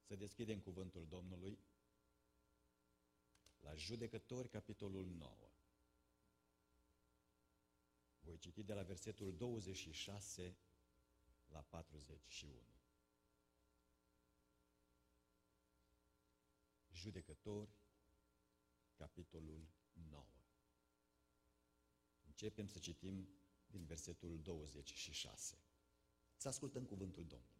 Să deschidem cuvântul Domnului la Judecători, capitolul 9. Voi citi de la versetul 26 la 41. Judecători, capitolul 9. Începem să citim din versetul 26. Să ascultăm cuvântul Domnului.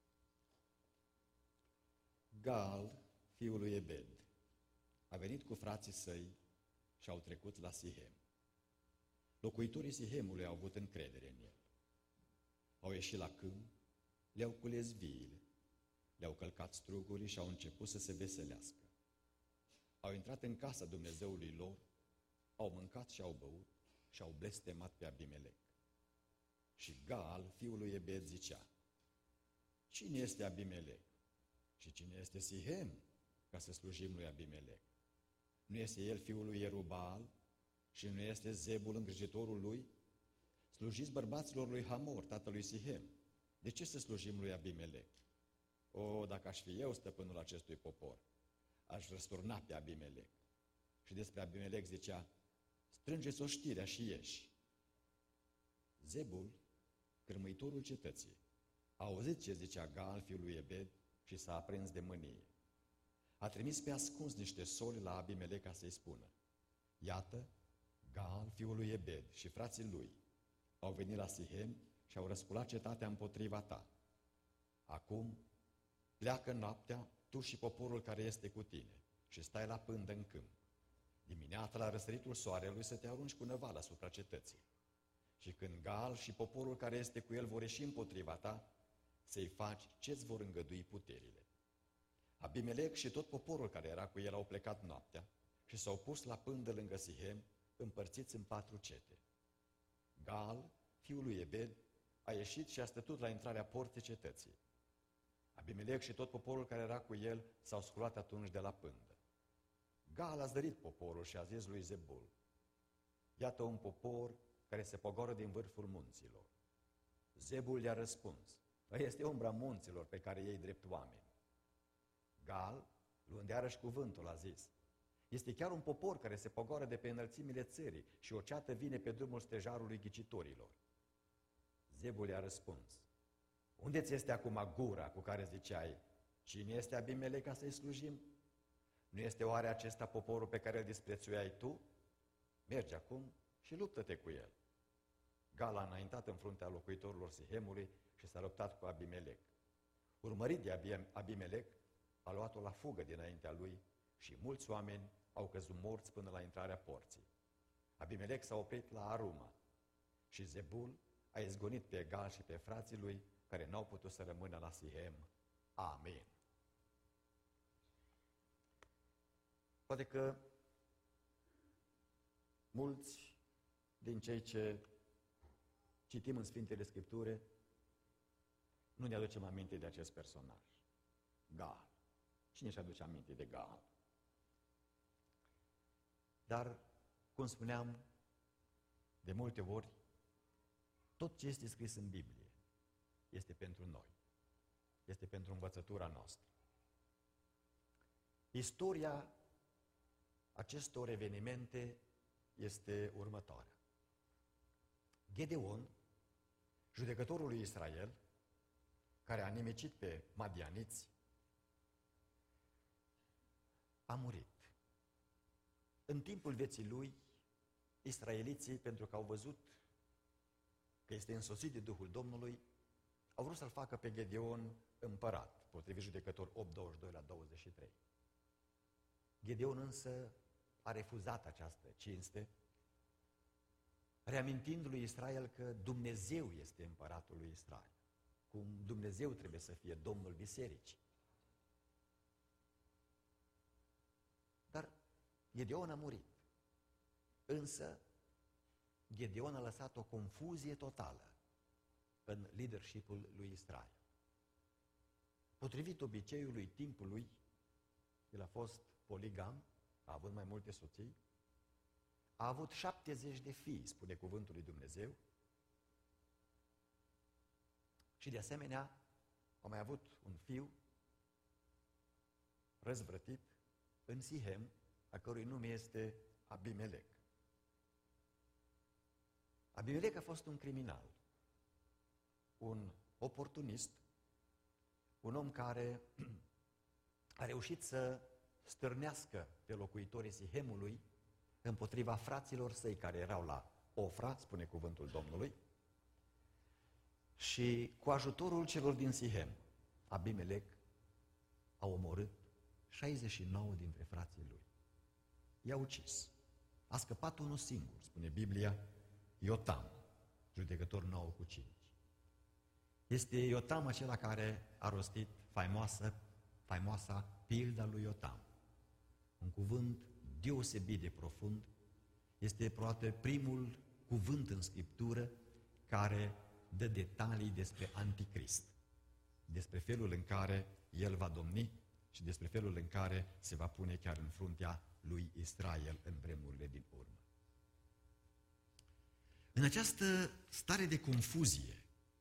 Gaal, fiul lui Ebed, a venit cu frații săi și au trecut la Sihem. Locuitorii Sihemului au avut încredere în el. Au ieșit la câmp, le-au cules viile, le-au călcat strugurii și au început să se veselească. Au intrat în casa Dumnezeului lor, au mâncat și au băut și au blestemat pe Abimelec. Și Gaal, fiul lui Ebed, zicea: cine este Abimelec? Și cine este Sihem ca să slujim lui Abimelec? Nu este el fiul lui Ierubal și nu este Zebul îngrijitorul lui? Slujiți bărbaților lui Hamor, tatălui Sihem. De ce să slujim lui Abimelec? O, dacă aș fi eu stăpânul acestui popor, aș răsturna pe Abimelec. Și despre Abimelec zicea: strângeți oștirea și ieși. Zebul, cârmuitorul cetății, a auzit ce zicea Gaal, fiul lui Ebed, și s-a aprins de mânie. A trimis pe ascuns niște soli la Abimelec ca să-i spună: iată, Gaal, fiul lui Ebed, și frații lui au venit la Sihem și au răsculat cetatea împotriva ta. Acum pleacă noaptea tu și poporul care este cu tine și stai la pândă în câmp. Dimineața, la răsăritul soarelui, să te arunci cu năval asupra cetății. Și când Gaal și poporul care este cu el vor ieși împotriva ta, să-i faci ce-ți vor îngădui puterile. Abimelec și tot poporul care era cu el au plecat noaptea și s-au pus la pândă lângă Sihem, împărțiți în 4 cete. Gaal, fiul lui Ebed, a ieșit și a stătut la intrarea porții cetății. Abimelec și tot poporul care era cu el s-au sculat atunci de la pândă. Gaal a zărit poporul și a zis lui Zebul: iată un popor care se pogoră din vârful munților. Zebul i-a răspuns: este umbra munților pe care ei drept oameni. Gaal, luând iarăși cuvântul, a zis: este chiar un popor care se pogoară de pe înălțimile țării și o ceată vine pe drumul stejarului ghicitorilor. Zebul i-a răspuns: unde ți este acum gura cu care ziceai: cine este Abimelec ca să-i slujim? Nu este oare acesta poporul pe care îl disprețuiai tu? Mergi acum și luptă-te cu el. Gaal a înaintat în fruntea locuitorilor Sihemului și s-a luptat cu Abimelec. Urmărit de Abimelec, a luat-o la fugă dinaintea lui și mulți oameni au căzut morți până la intrarea porții. Abimelec s-a oprit la Aruma și Zebul a izgonit pe Gaal și pe frații lui care n-au putut să rămână la Sihem. Amin. Poate că mulți din cei ce citim în Sfintele Scripture nu ne aducem aminte de acest personaj, Gaal. Cine își aduce aminte de Gaal? Dar, cum spuneam, de multe ori, tot ce este scris în Biblie este pentru noi. Este pentru învățătura noastră. Istoria acestor evenimente este următoarea. Gedeon, judecătorul lui Israel, care a nimicit pe madianiți, a murit. În timpul vieții lui, israeliții, pentru că au văzut că este însoțit de Duhul Domnului, au vrut să-l facă pe Gedeon împărat, potrivit Judecători 8:22 la 23. Gedeon însă a refuzat această cinste, reamintind lui Israel că Dumnezeu este împăratul lui Israel, cum Dumnezeu trebuie să fie Domnul bisericii. Dar Gedeon a murit. Însă Gedeon a lăsat o confuzie totală în leadership-ul lui Israel. Potrivit obiceiului timpului, el a fost poligam, a avut mai multe soții, a avut 70 de fii, spune cuvântul lui Dumnezeu, și de asemenea a mai avut un fiu răzvrătit în Sihem, a cărui nume este Abimelec. Abimelec a fost un criminal, un oportunist, un om care a reușit să stârnească pe locuitorii Sihemului împotriva fraților săi care erau la Ofra, spune cuvântul Domnului, și cu ajutorul celor din Sihem, Abimelec a omorât 69 dintre frații lui. I-a ucis. A scăpat unul singur, spune Biblia, Iotam, judecător 9:5. Este Iotam acela care a rostit faimoasa pilda lui Iotam. Un cuvânt deosebit de profund, este probabil primul cuvânt în Scriptură care dă detalii despre Anticrist, despre felul în care el va domni și despre felul în care se va pune chiar în fruntea lui Israel în vremurile din urmă. În această stare de confuzie,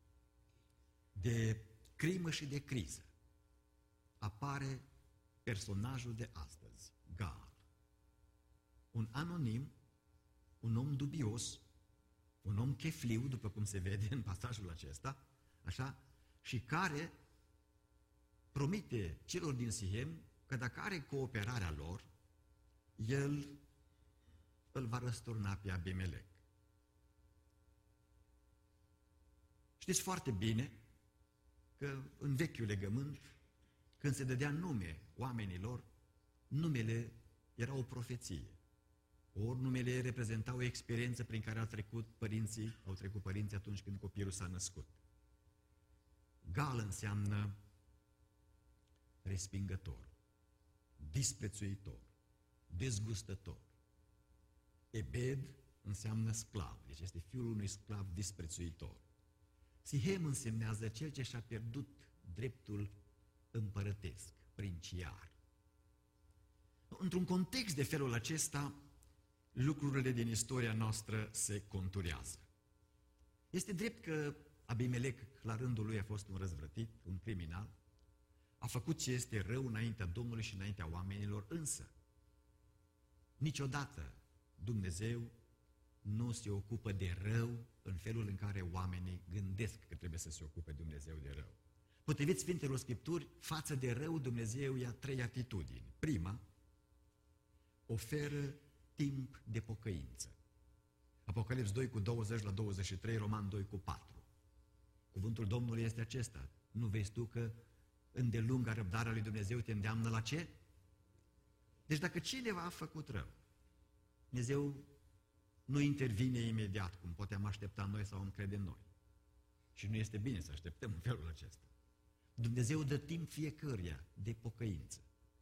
de crimă și de criză, apare personajul de astăzi, Gaal. Un anonim, un om dubios, un om chefliu, după cum se vede în pasajul acesta, așa, și care promite celor din Sihem că dacă are cooperarea lor, el îl va răsturna pe Abimelec. Știți foarte bine că în vechiul legământ, când se dădea nume oamenilor, numele era o profeție. Ori numele reprezenta o experiență prin care au trecut părinții atunci când copilul s-a născut. Gal înseamnă respingător, disprețuitor, dezgustător. Ebed înseamnă sclav, deci este fiul unui sclav disprețuitor. Sihem însemnează cel ce și-a pierdut dreptul împărătesc, princiar. Într-un context de felul acesta, lucrurile din istoria noastră se conturează. Este drept că Abimelec, la rândul lui, a fost un răzvrătit, un criminal, a făcut ce este rău înaintea Domnului și înaintea oamenilor, însă niciodată Dumnezeu nu se ocupă de rău în felul în care oamenii gândesc că trebuie să se ocupe Dumnezeu de rău. Potrivit Sfintelor Scripturi, față de rău Dumnezeu ia 3 atitudini. Prima, oferă timp de pocăință. Apocalips 2:20-23, Roman 2:4. Cuvântul Domnului este acesta. Nu vezi tu că îndelunga răbdarea lui Dumnezeu te îndeamnă la ce? Deci dacă cineva a făcut rău, Dumnezeu nu intervine imediat, cum putem aștepta noi sau încredem noi. Și nu este bine să așteptăm în felul acesta. Dumnezeu dă timp fiecăruia de pocăință.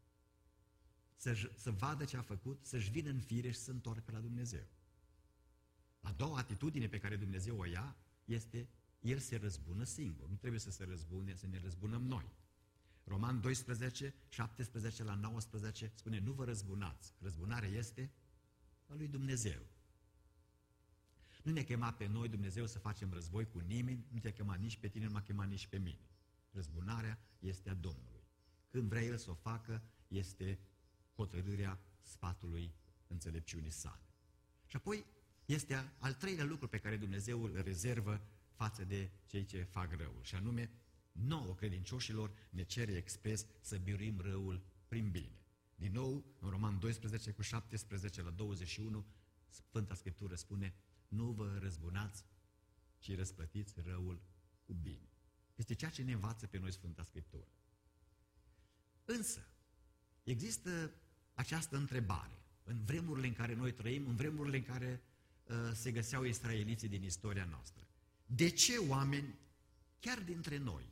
Să vadă ce a făcut, să-și vină în fire și să întoarcă la Dumnezeu. A doua atitudine pe care Dumnezeu o ia este, El se răzbună singur. Nu trebuie să se răzbune, să ne răzbunăm noi. Roman 12, 17-19 spune, nu vă răzbunați. Răzbunarea este a lui Dumnezeu. Nu ne-a chemat pe noi Dumnezeu să facem război cu nimeni, nu te-a chemat nici pe tine, nu m-a chemat nici pe mine. Răzbunarea este a Domnului. Când vrea El să o facă, este hotărârea sfatului înțelepciunii sale. Și apoi este al treilea lucru pe care Dumnezeu îl rezervă față de cei ce fac răul, și anume, nouă credincioșilor ne cere expres să biruim răul prin bine. Din nou, în Roman 12:17-21, Sfânta Scriptură spune, nu vă răzbunați, ci răsplătiți răul cu bine. Este ceea ce ne învață pe noi Sfânta Scriptură. Însă, există această întrebare, în vremurile în care noi trăim, în vremurile în care se găseau israeliții din istoria noastră. De ce oameni, chiar dintre noi,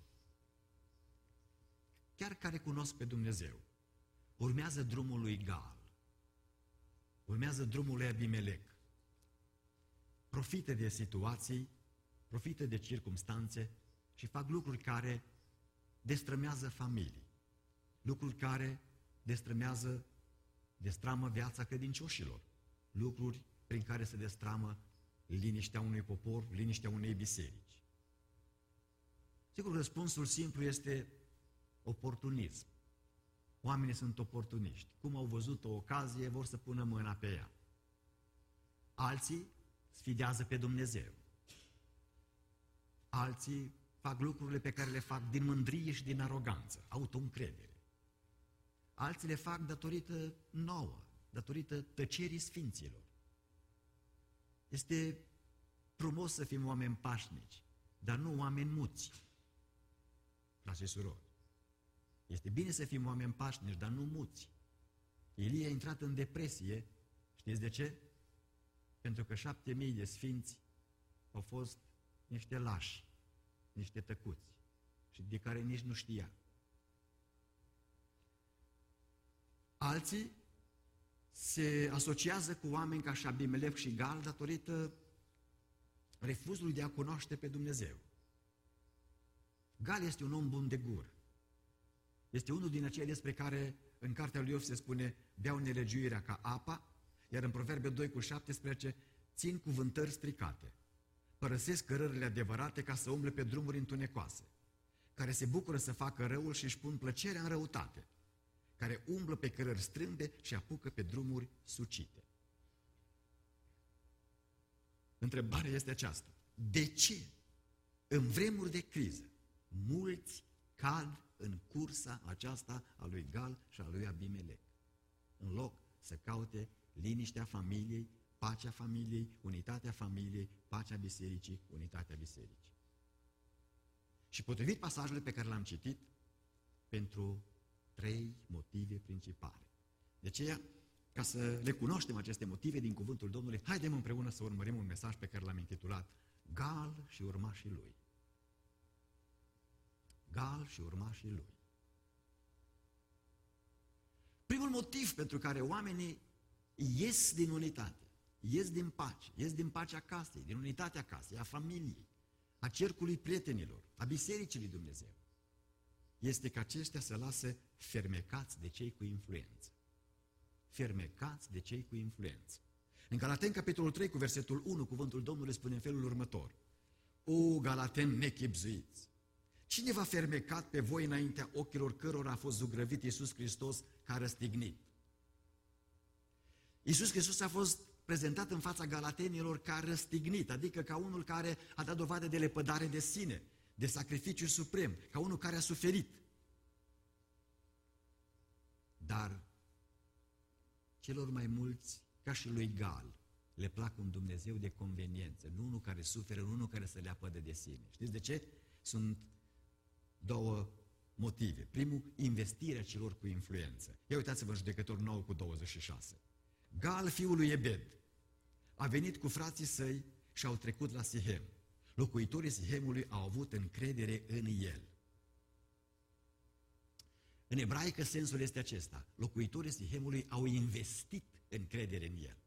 chiar care cunosc pe Dumnezeu, urmează drumul lui Gaal, urmează drumul lui Abimelec, profită de situații, profită de circumstanțe și fac lucruri care destrămează familii, lucruri care destramă viața credincioșilor, lucruri prin care se destramă liniștea unui popor, liniștea unei biserici. Sigur, răspunsul simplu este oportunism. Oamenii sunt oportuniști. Cum au văzut o ocazie, vor să pună mâna pe ea. Alții sfidează pe Dumnezeu. Alții fac lucrurile pe care le fac din mândrie și din aroganță, autoîncredere. Alții le fac datorită nouă, datorită tăcerii sfinților. Este frumos să fim oameni pașnici, dar nu oameni muți. Frați și surori, este bine să fim oameni pașnici, dar nu muți. Ilie a intrat în depresie, știți de ce? Pentru că 7.000 de sfinți au fost niște lași, niște tăcuți și de care nici nu știa. Alții se asociază cu oameni ca și Abimelec și Gal datorită refuzului de a cunoaște pe Dumnezeu. Gal este un om bun de gură. Este unul din aceia despre care în cartea lui Iov se spune beau nelegiuirea ca apa, iar în Proverbe 2:17 țin cuvântări stricate. Părăsesc cărările adevărate ca să umble pe drumuri întunecoase, care se bucură să facă răul și își pun plăcerea în răutate, care umblă pe cărări strâmbe și apucă pe drumuri sucite. Întrebarea este aceasta. De ce în vremuri de criză mulți cad în cursa aceasta a lui Gal și a lui Abimelec, în loc să caute liniștea familiei, pacea familiei, unitatea familiei, pacea bisericii, unitatea bisericii? Și potrivit pasajului pe care l-am citit, pentru 3 motive principale. De aceea, ca să le cunoaștem aceste motive din cuvântul Domnului, haidem împreună să urmărim un mesaj pe care l-am intitulat Gal și urmașii lui. Gal și urmașii lui. Primul motiv pentru care oamenii ies din unitate, ies din pace, ies din pacea casei, din unitatea casei, a familiei, a cercului prietenilor, a bisericii lui Dumnezeu, este că aceștia se lasă fermecați de cei cu influență. Fermecați de cei cu influență. În Galateni, capitolul 3, cu versetul 1, cuvântul Domnului spune în felul următor: O Galateni nechibzuiți! Cine v-a fermecat pe voi înaintea ochilor cărora a fost zugrăvit Iisus Hristos ca răstignit? Iisus Hristos a fost prezentat în fața galatenilor ca răstignit, adică ca unul care a dat dovadă de lepădare de sine, de sacrificiu suprem, ca unul care a suferit. Dar celor mai mulți, ca și lui Gal, le plac un Dumnezeu de conveniență, nu unul care suferă, nu unul care se leapădă de sine. Știți de ce? Sunt 2 motive. Primul, investirea celor cu influență. Ia uitați-vă în Judecători 9:26. Gal, fiul lui Ebed, a venit cu frații săi și au trecut la Sihem. Locuitorii Sihemului au avut încredere în el. În ebraică sensul este acesta. Locuitorii Sihemului au investit încredere în el.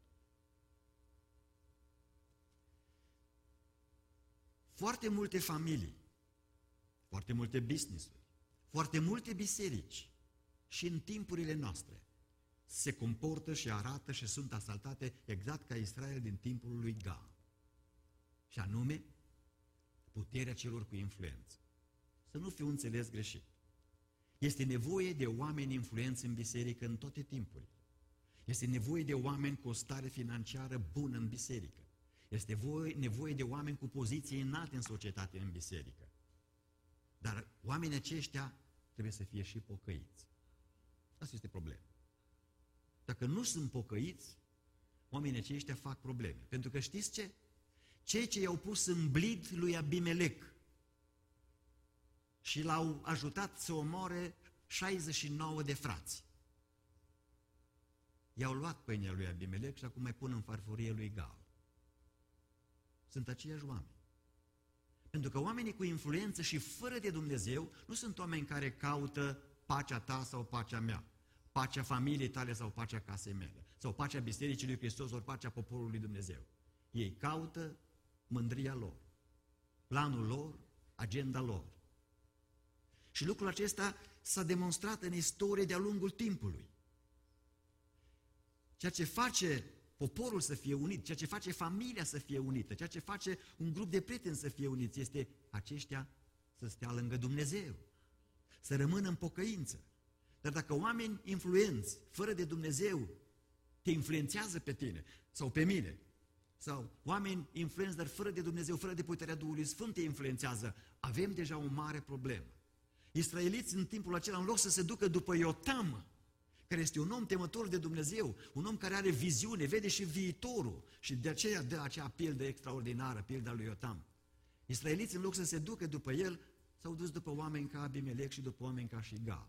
Foarte multe familii, foarte multe business-uri, foarte multe biserici și în timpurile noastre se comportă și arată și sunt asaltate exact ca Israel din timpul lui Gal. Și anume, puterea celor cu influență. Să nu fiu înțeles greșit. Este nevoie de oameni influenți în biserică în toate timpurile. Este nevoie de oameni cu o stare financiară bună în biserică. Este nevoie de oameni cu poziție înalte în societate, în biserică. Dar oamenii aceștia trebuie să fie și pocăiți. Asta este problema. Dacă nu sunt pocăiți, oamenii aceștia fac probleme. Pentru că știți ce? Cei ce i-au pus în blid lui Abimelec și l-au ajutat să omoare 69 de frați, i-au luat pâinea lui Abimelec și acum mai pun în farfurie lui Gal. Sunt aceiași oameni. Pentru că oamenii cu influență și fără de Dumnezeu nu sunt oameni care caută pacea ta sau pacea mea, pacea familiei tale sau pacea casei mele, sau pacea Bisericii lui Hristos sau pacea poporului lui Dumnezeu. Ei caută mândria lor, planul lor, agenda lor. Și lucrul acesta s-a demonstrat în istorie de-a lungul timpului. Ceea ce face poporul să fie unit, ceea ce face familia să fie unită, ceea ce face un grup de prieteni să fie uniți, este aceștia să stea lângă Dumnezeu, să rămână în pocăință. Dar dacă oameni influenți, fără de Dumnezeu, te influențează pe tine sau pe mine, sau oameni influenți, dar fără de Dumnezeu, fără de puterea Duhului Sfânt te influențează, avem deja o mare problemă. Israeliții în timpul acela, în loc să se ducă după Iotam, care este un om temător de Dumnezeu, un om care are viziune, vede și viitorul, și de aceea dă acea pildă extraordinară, pilda lui Iotam. Israeliții, în loc să se ducă după el, s-au dus după oameni ca Abimelec și după oameni ca Șigal.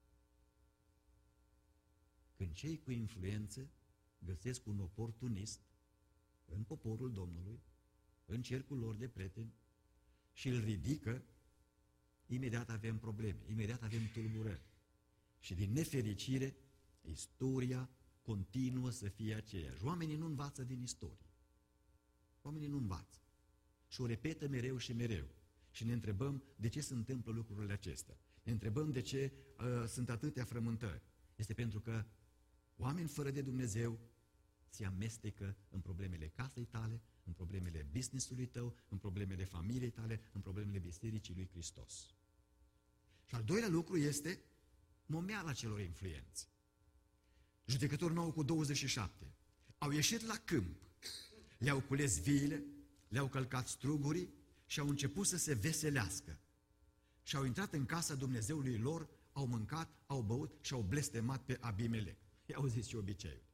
Când cei cu influență găsesc un oportunist în poporul Domnului, în cercul lor de prieteni, și îl ridică, imediat avem probleme, imediat avem tulburări. Și din nefericire, istoria continuă să fie aceeași. Oamenii nu învață din istorie. Oamenii nu învață. Și o repetă mereu și mereu. Și ne întrebăm de ce se întâmplă lucrurile acestea. Ne întrebăm de ce sunt atâtea frământări. Este pentru că oameni fără de Dumnezeu se amestecă în problemele casei tale, în problemele business-ului tău, în problemele familiei tale, în problemele bisericii lui Hristos. Și al doilea lucru este momeala celor influenți. Judecători 9:27. Au ieșit la câmp, le-au cules viile, le-au călcat strugurii și au început să se veselească. Și au intrat în casa Dumnezeului lor, au mâncat, au băut și au blestemat pe Abimelec. I-au zis și obiceiul.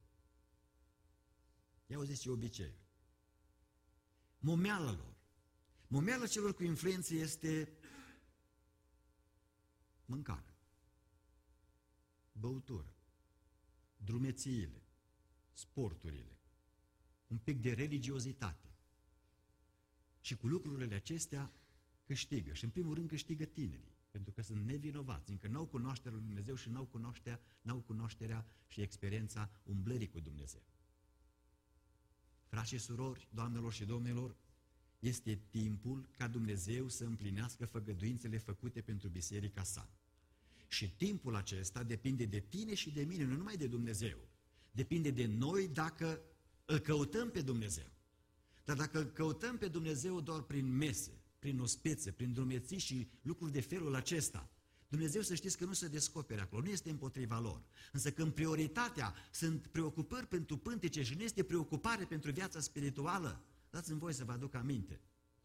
I-au zis și obiceiul. Momeala lor. Momeala celor cu influență este mâncare, băutură, drumețiile, sporturile, un pic de religiozitate. Și cu lucrurile acestea câștigă. Și în primul rând câștigă tinerii, pentru că sunt nevinovați, încă n-au cunoașterea lui Dumnezeu și n-au cunoașterea și experiența umblării cu Dumnezeu. Frați și surori, doamnelor și domnilor, este timpul ca Dumnezeu să împlinească făgăduințele făcute pentru biserica sa. Și timpul acesta depinde de tine și de mine, nu numai de Dumnezeu. Depinde de noi dacă îl căutăm pe Dumnezeu. Dar dacă îl căutăm pe Dumnezeu doar prin mese, prin ospețe, prin drumeții și lucruri de felul acesta, Dumnezeu, să știți că nu se descopere acolo, nu este împotriva lor. Însă când prioritatea sunt preocupări pentru pântece și nu este preocupare pentru viața spirituală, dați-mi voie să vă aduc aminte.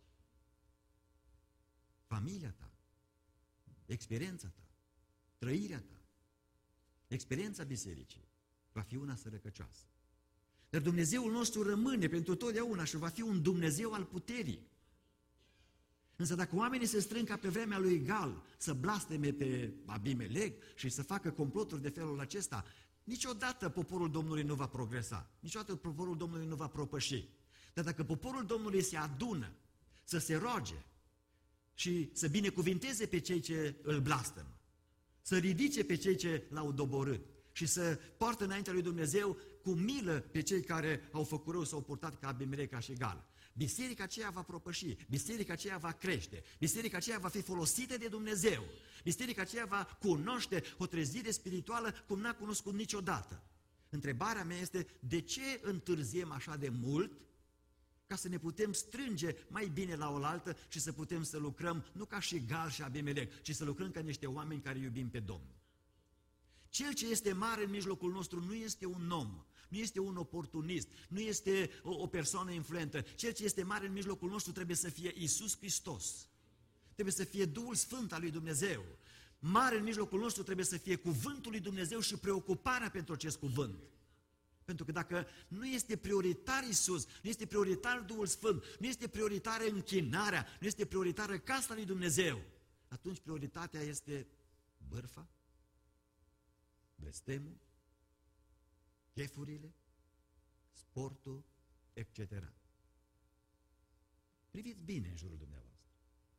Familia ta, experiența ta, trăirea ta, experiența bisericii va fi una sărăcăcioasă. Dar Dumnezeul nostru rămâne pentru totdeauna și va fi un Dumnezeu al puterii. Însă dacă oamenii se strâng ca pe vremea lui Gal să blasteme pe Abimelec și să facă comploturi de felul acesta, niciodată poporul Domnului nu va progresa, niciodată poporul Domnului nu va propăși. Dar dacă poporul Domnului se adună să se roage și să binecuvinteze pe cei ce îl blastămă, să ridice pe cei ce l-au doborât și să poartă înaintea lui Dumnezeu cu milă pe cei care au făcut rău, s-au purtat ca Abimelec, ca și Gal, biserica aceea va propăși, biserica aceea va crește, biserica aceea va fi folosită de Dumnezeu, biserica aceea va cunoaște o trezire spirituală cum n-a cunoscut niciodată. Întrebarea mea este, de ce întârziem așa de mult ca să ne putem strânge mai bine la oaltă și să putem să lucrăm, nu ca și Gal și Abimelec, ci să lucrăm ca niște oameni care iubim pe Domnul. Cel ce este mare în mijlocul nostru nu este un om, nu este un oportunist, nu este o persoană influentă. Cel ce este mare în mijlocul nostru trebuie să fie Iisus Hristos. Trebuie să fie Duhul Sfânt al lui Dumnezeu. Mare în mijlocul nostru trebuie să fie cuvântul lui Dumnezeu și preocuparea pentru acest cuvânt. Pentru că dacă nu este prioritar Iisus, nu este prioritar Duhul Sfânt, nu este prioritară închinarea, nu este prioritară casa lui Dumnezeu, atunci prioritatea este bârfa, blestemul, chefurile, sportul, etc. Priviți bine în jurul dumneavoastră.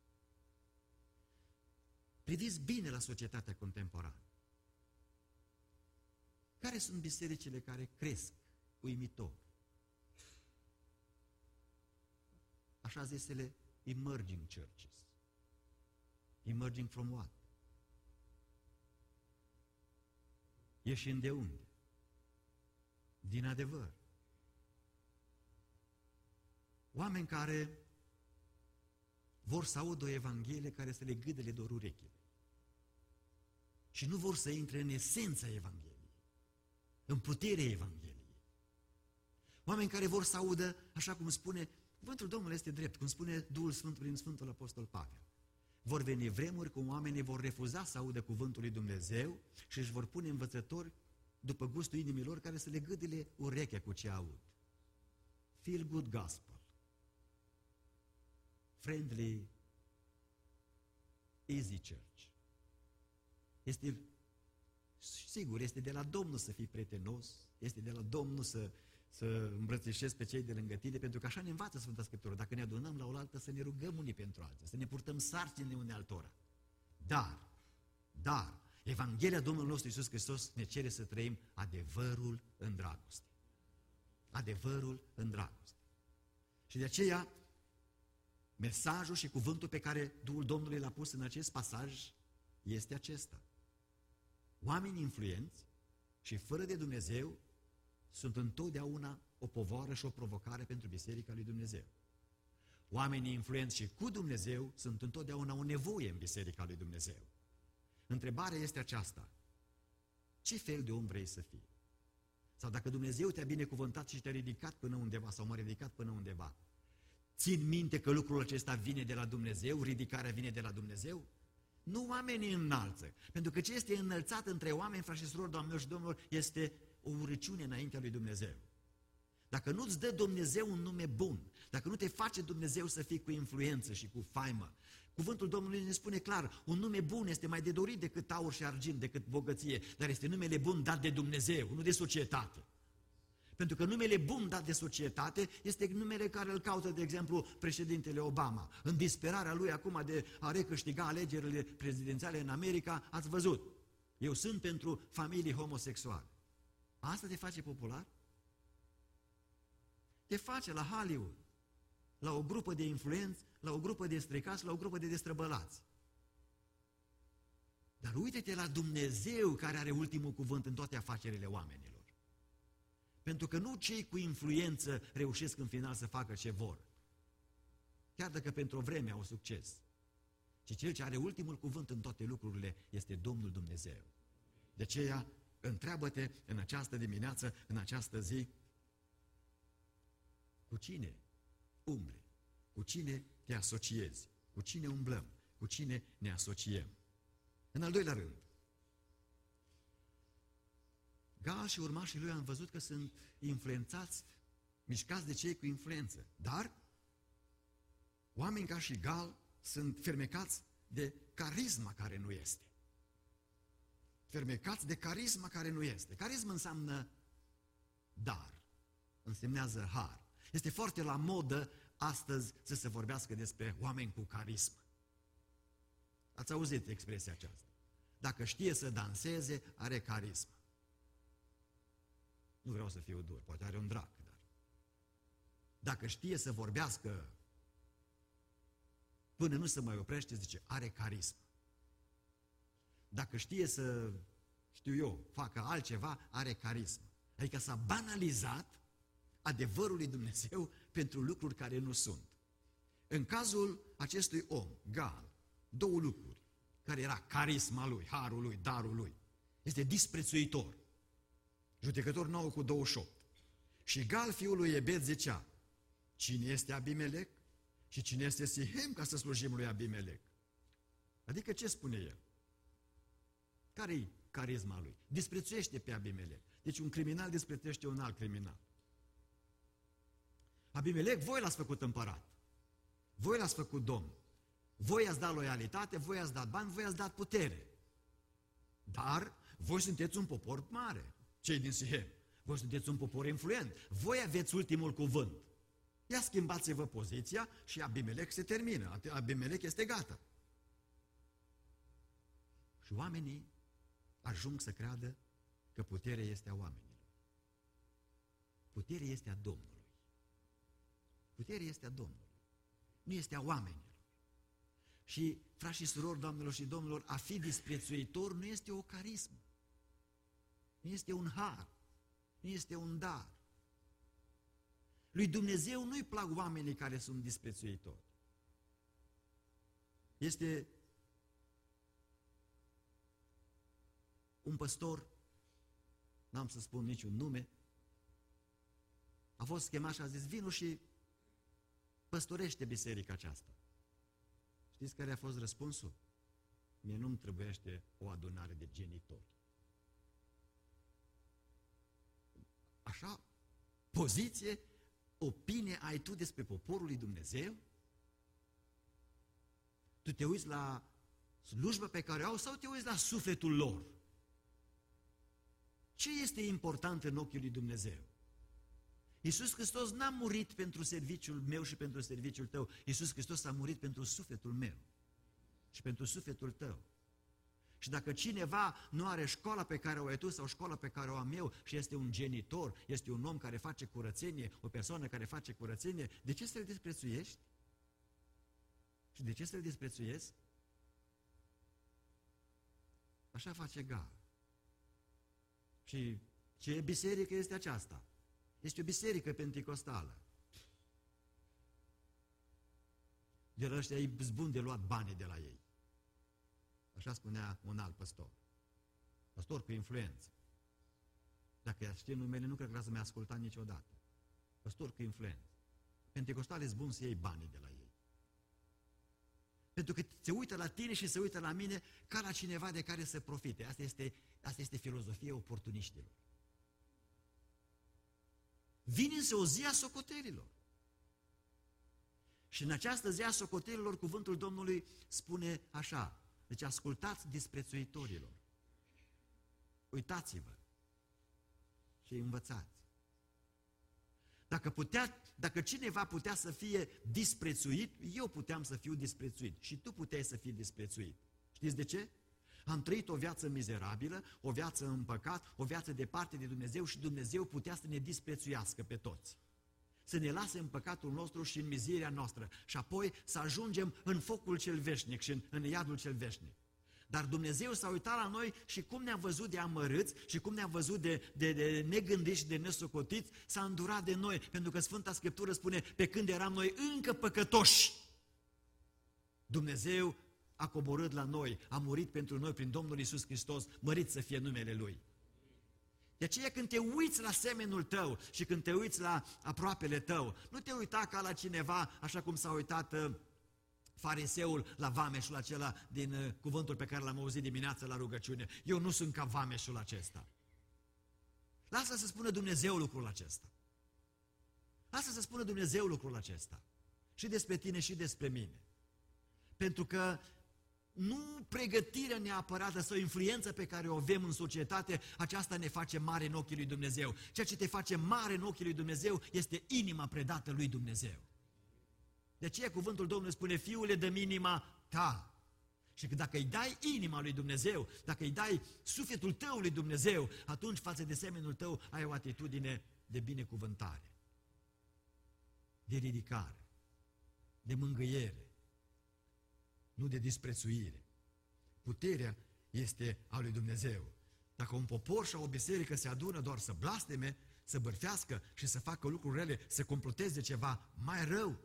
Priviți bine la societatea contemporană. Care sunt bisericile care cresc uimitor? Așa zisele emerging churches. Emerging from what? Ieșind de unde? Din adevăr. Oameni care vor să audă o evanghelie care să le gâdele doar urechile. și nu vor să intre în esența Evangheliei, în puterea Evangheliei. Oameni care vor să audă, așa cum spune, cuvântul Domnului este drept, cum spune Duhul Sfânt prin Sfântul Apostol Pavel. Vor veni vremuri când oamenii vor refuza să audă cuvântul lui Dumnezeu și își vor pune învățători după gustul inimilor care să le gâdile urechea cu ce aud. Feel good gospel. Friendly, easy church. Este, sigur, este de la Domnul să fii prietenos, este de la Domnul să îmbrățișezi pe cei de lângă tine, pentru că așa ne învață Sfânta Scriptură. Dacă ne adunăm la oaltă, să ne rugăm unii pentru alții, să ne purtăm sarcini unii altora. Dar, Evanghelia Domnului nostru Iisus Hristos ne cere să trăim adevărul în dragoste. Adevărul în dragoste. Și de aceea, mesajul și cuvântul pe care Duhul Domnului l-a pus în acest pasaj este acesta. Oamenii influenți și fără de Dumnezeu sunt întotdeauna o povară și o provocare pentru Biserica lui Dumnezeu. Oamenii influenți și cu Dumnezeu sunt întotdeauna o nevoie în Biserica lui Dumnezeu. Întrebarea este aceasta: ce fel de om vrei să fii? Sau dacă Dumnezeu te-a binecuvântat și te-a ridicat până undeva sau m-a ridicat până undeva, țin minte că lucrul acesta vine de la Dumnezeu, ridicarea vine de la Dumnezeu? Nu oamenii înalță, pentru că ce este înălțat între oameni, frați și surori, doamnelor și domnilor, este o urăciune înaintea lui Dumnezeu. Dacă nu-ți dă Dumnezeu un nume bun, dacă nu te face Dumnezeu să fii cu influență și cu faimă, cuvântul Domnului ne spune clar, un nume bun este mai de dorit decât aur și argint, decât bogăție, dar este numele bun dat de Dumnezeu, nu de societate. Pentru că numele bun dat de societate este numele care îl caută, de exemplu, președintele Obama. În disperarea lui acum de a recâștiga alegerile prezidențiale în America, ați văzut, eu sunt pentru familii homosexuale. Asta te face popular? Te face la Hollywood, la o grupă de influenți, la o grupă de stricați, la o grupă de destrăbălați. Dar uite-te la Dumnezeu care are ultimul cuvânt în toate afacerile oamenilor. Pentru că nu cei cu influență reușesc în final să facă ce vor, chiar dacă pentru o vreme au succes, ci cel ce are ultimul cuvânt în toate lucrurile este Domnul Dumnezeu. De aceea, întreabă-te în această dimineață, în această zi, cu cine umbli, cu cine te asociezi, cu cine umblăm, cu cine ne asociem. În al doilea rând, Gal și urmașii lui am văzut că sunt influențați, mișcați de cei cu influență, dar oameni ca și Gal sunt fermecați de carisma care nu este. Fermecați de carisma care nu este. Carisma înseamnă dar, însemnează har. Este foarte la modă astăzi să se vorbească despre oameni cu carismă. Ați auzit expresia aceasta. Dacă știe să danseze, are carismă. Nu vreau să fiu dur, poate are un drac, dar dacă știe să vorbească până nu se mai oprește, zice, are carismă. Dacă știe să, știu eu, facă altceva, are carismă. Adică s-a banalizat adevărul lui Dumnezeu pentru lucruri care nu sunt. În cazul acestui om, Gal, două lucruri, care era carisma lui, harul lui, darul lui. Este disprețuitor. Judecător 9:28. Și Gal, fiul lui Ebed, zicea, cine este Abimelec și cine este Sihem ca să slujim lui Abimelec? Adică ce spune el? Care-i carisma lui? Disprețuiește pe Abimelec. Deci un criminal disprețuiește un alt criminal. Abimelec, voi l-ați făcut împărat. Voi l-ați făcut domn. Voi ați dat loialitate, voi ați dat bani, voi ați dat putere. Dar voi sunteți un popor mare, cei din Sihem. Voi sunteți un popor influent. Voi aveți ultimul cuvânt. Ia schimbați-vă poziția și Abimelec se termină. Abimelec este gata. Și oamenii ajung să creadă că puterea este a oamenilor. Puterea este a Domnului. Puterea este a Domnului. Nu este a oamenilor. Și, frați și surori, doamnelor și domnilor, a fi disprețuitor nu este o carismă. Nu este un har. Nu este un dar. Lui Dumnezeu nu-i plac oamenii care sunt disprețuitori. Este un păstor, n-am să spun niciun nume, a fost chemat și a zis, vino și păstorește biserica aceasta. Știți care a fost răspunsul? Mie nu-mi trebuiește o adunare de genitori. Așa, poziție, opinie ai tu despre poporul lui Dumnezeu? Tu te uiți la slujba pe care o au sau te uiți la sufletul lor? Ce este important în ochii lui Dumnezeu? Iisus Hristos n-a murit pentru serviciul meu și pentru serviciul tău. Iisus Hristos a murit pentru sufletul meu și pentru sufletul tău. Și dacă cineva nu are școala pe care o ai tu sau școala pe care o am eu și este un genitor, este un om care face curățenie, o persoană care face curățenie, de ce să-l disprețuiești? Și de ce să-l disprețuiesc? Așa face Gal. Și ce biserică este aceasta? Este o biserică penticostală. De la ăștia e zbun de luat banii de la ei. Așa spunea un alt păstor. Păstor cu influență. Dacă i-ați ști numele, nu cred că să mi-a ascultat niciodată. Păstor cu influență. Penticostale e zbun să iei banii de la ei. Pentru că se uită la tine și se uită la mine ca la cineva de care să profite. Asta este filozofia oportuniștilor. Vine însă o zi a socotelilor. Și în această zi a socotelilor, cuvântul Domnului spune așa, deci ascultați disprețuitorilor. Uitați-vă și învățați. Dacă cineva putea să fie disprețuit, eu puteam să fiu disprețuit și tu puteai să fii disprețuit. Știți de ce? Am trăit o viață mizerabilă, o viață în păcat, o viață departe de Dumnezeu și Dumnezeu putea să ne disprețuiască pe toți. Să ne lase în păcatul nostru și în mizeria noastră și apoi să ajungem în focul cel veșnic și în iadul cel veșnic. Dar Dumnezeu s-a uitat la noi și cum ne-a văzut de amărâți și cum ne-a văzut de negândiți și de nesocotiți, s-a îndurat de noi. Pentru că Sfânta Scriptură spune, pe când eram noi încă păcătoși, Dumnezeu a coborât la noi, a murit pentru noi prin Domnul Iisus Hristos, mărit să fie numele Lui. De aceea când te uiți la semenul tău și când te uiți la aproapele tău, nu te uita ca la cineva, așa cum s-a uitat fariseul la vameșul acela din cuvântul pe care l-am auzit dimineața la rugăciune. Eu nu sunt ca vameșul acesta. Lasă să spună Dumnezeu lucrul acesta. Lasă să spună Dumnezeu lucrul acesta. Și despre tine și despre mine. Pentru că nu pregătirea neapărată sau influența pe care o avem în societate, aceasta ne face mare în ochii lui Dumnezeu. Ceea ce te face mare în ochii lui Dumnezeu este inima predată lui Dumnezeu. De aceea cuvântul Domnului spune, fiule, dă-mi inima ta. Și că dacă îi dai inima lui Dumnezeu, dacă îi dai sufletul tău lui Dumnezeu, atunci față de semenul tău ai o atitudine de binecuvântare, de ridicare, de mângâiere, nu de disprețuire. Puterea este a lui Dumnezeu. Dacă un popor și o biserică se adună doar să blasteme, să bârfească și să facă lucruri rele, să comploteze ceva mai rău,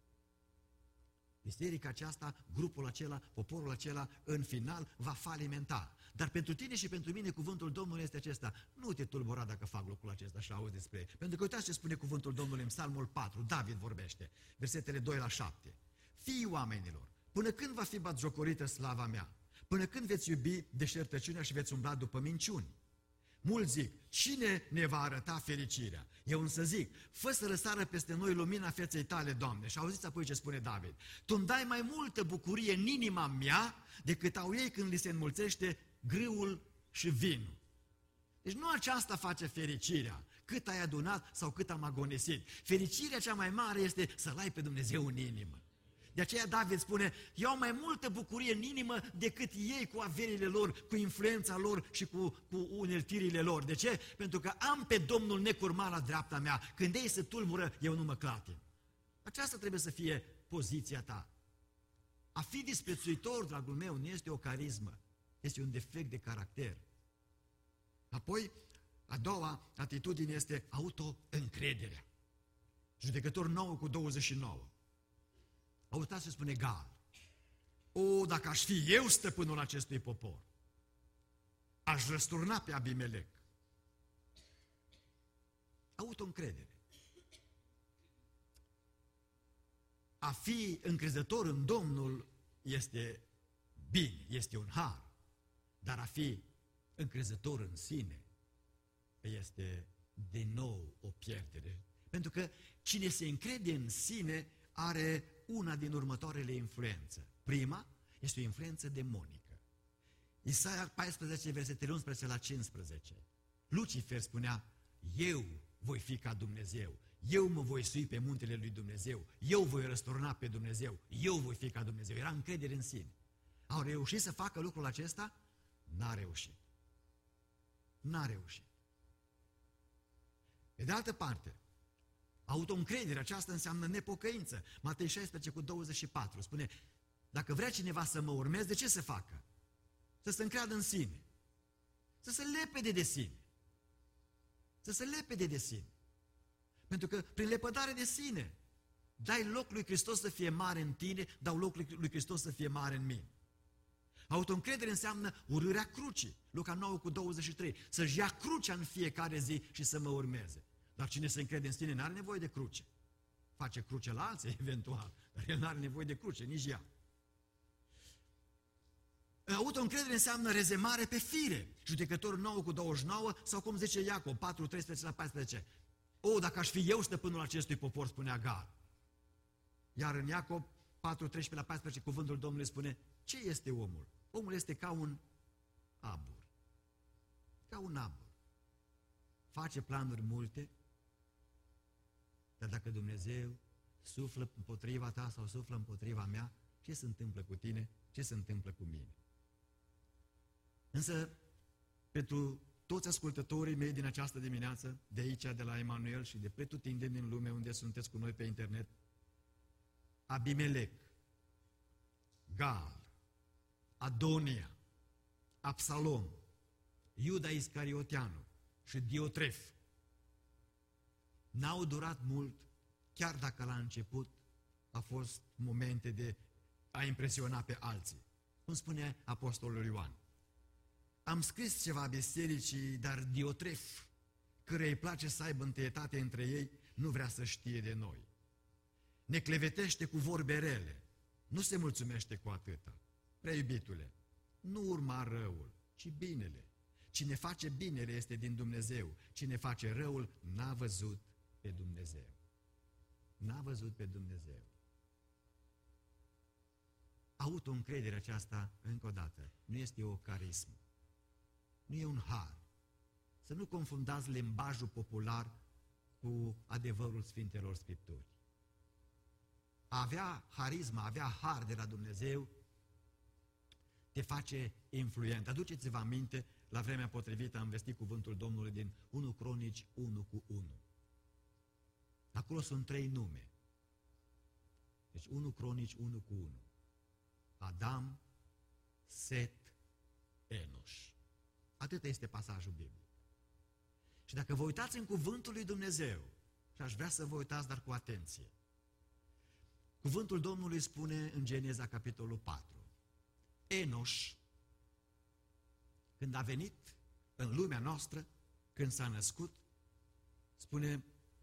biserica aceasta, grupul acela, poporul acela, în final va falimenta. Dar pentru tine și pentru mine cuvântul Domnului este acesta. Nu te tulbura dacă fac lucrul acesta și auzi despre el. Pentru că uitați ce spune cuvântul Domnului în Psalmul 4, David vorbește, versetele 2-7. Fiii oamenilor, până când va fi batjocorită slava mea? Până când veți iubi deșertăciunea și veți umbla după minciuni? Mulți zic, cine ne va arăta fericirea? Eu însă zic, fă să răsară peste noi lumina feței tale, Doamne. Și auziți apoi ce spune David. Tu îmi dai mai multă bucurie în inima mea decât au ei când li se înmulțește grâul și vinul. Deci nu aceasta face fericirea, cât ai adunat sau cât am agonisit. Fericirea cea mai mare este să-L ai pe Dumnezeu în inimă. De aceea David spune, eu am mai multă bucurie în inimă decât ei cu averile lor, cu influența lor și cu uneltirile lor. De ce? Pentru că am pe Domnul necurmat la dreapta mea. Când ei se tulbură, eu nu mă clatin. Aceasta trebuie să fie poziția ta. A fi disprețuitor, dragul meu, nu este o carismă. Este un defect de caracter. Apoi, a doua atitudine este autoîncrederea. Judecător 9:29. Auziți ce spune Gal. O, dacă aș fi eu stăpânul acestui popor. aș răsturna pe Abimelec. Autoîncredere. A fi încrezător în Domnul este bine, este un har, dar a fi încrezător în sine este din nou o pierdere. Pentru că cine se încrede în sine are una din următoarele influențe. Prima este o influență demonică. Isaia 14, versetele 11 la 15. Lucifer spunea, eu voi fi ca Dumnezeu, eu mă voi sui pe muntele lui Dumnezeu, eu voi răsturna pe Dumnezeu, eu voi fi ca Dumnezeu. Era încredere în sine. Au reușit să facă lucrul acesta? N-a reușit. N-a reușit. Pe de altă parte, autoîncrederea aceasta înseamnă nepocăință. Matei 16 cu 24 spune, dacă vrea cineva să mă urmeze, ce să facă? Să se încreadă în sine. Să se lepede de sine. Să se lepede de sine. Pentru că prin lepădare de sine dai loc lui Hristos să fie mare în tine, dau loc lui Hristos să fie mare în mine. Autoîncredere înseamnă urârea crucii. Luca 9 cu 23. Să-și ia crucea în fiecare zi și să mă urmeze. Dar cine se încrede în sine nu are nevoie de cruce. Face cruce la alții, eventual, dar el nu are nevoie de cruce, nici ea. Autoîncredere înseamnă rezemare pe fire. Judecătorul 9 cu 29, sau cum zice Iacob, 4, 13 la 14. O, dacă aș fi eu stăpânul acestui popor, spunea Gal. Iar în Iacob 4, 13 la 14, cuvântul Domnului spune, ce este omul? Omul este ca un abur. Ca un abur. Face planuri multe, dar dacă Dumnezeu suflă împotriva ta sau suflă împotriva mea, ce se întâmplă cu tine? Ce se întâmplă cu mine? Însă, pentru toți ascultătorii mei din această dimineață, de aici, de la Emanuel și de pretutindeni din lume unde sunteți cu noi pe internet, Abimelec, Gal, Adonia, Absalom, Iuda Iscarioteanu și Diotref n-au durat mult, chiar dacă la început a fost momente de a impresiona pe alții. Cum spune Apostolul Ioan, am scris ceva bisericii, dar Diotref, căreia îi place să aibă întâietate între ei, nu vrea să știe de noi. Ne clevetește cu vorbe rele, nu se mulțumește cu atâta. Prea iubitule, nu urma răul, ci binele. Cine face binele este din Dumnezeu, cine face răul n-a văzut pe Dumnezeu. N-a văzut pe Dumnezeu. Autoîncrederea aceasta, încă o dată, nu este o carismă. Nu e un har. Să nu confundați limbajul popular cu adevărul Sfintelor Scripturi. A avea harisma, a avea har de la Dumnezeu, te face influent. Aduceți-vă aminte, la vremea potrivită am vestit cuvântul Domnului din 1 Cronici 1 cu 1. Acolo sunt 3 nume. Deci 1 Cronici 1 cu 1. Adam, Set, Enoș. Atât este pasajul Bibliei. Și dacă vă uitați în cuvântul lui Dumnezeu, și aș vrea să vă uitați, dar cu atenție, cuvântul Domnului spune în Geneza, capitolul 4, Enoș, când a venit în lumea noastră, când s-a născut, spune